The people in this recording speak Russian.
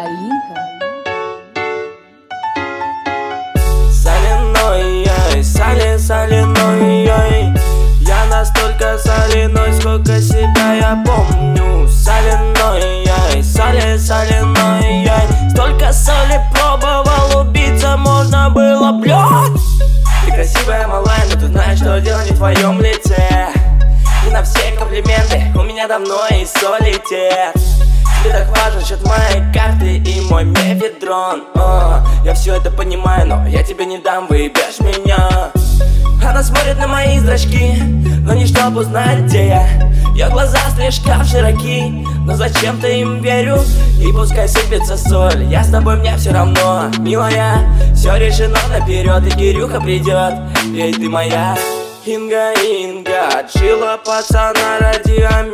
Соляной яй, соляной яй. Я настолько соляной, сколько себя я помню. Соляной яй, соляной яй. Столько соли пробовал, убиться можно было, блядь. Ты красивая, малая, но ты знаешь, что дело не в твоем лице. И на все комплименты у меня давно и солитет. Тебе так важен счет моей карты и мой мефедрон. Я все это понимаю, но я тебе не дам, выебешь меня. Она смотрит на мои зрачки, но не чтоб узнать, где я. Ее глаза слишком широки, но зачем-то им верю. И пускай сыпется соль, я с тобой, мне все равно. Милая, все решено наперед, и Кирюха придет, ведь ты моя. Инга, Инга, отшила пацана ради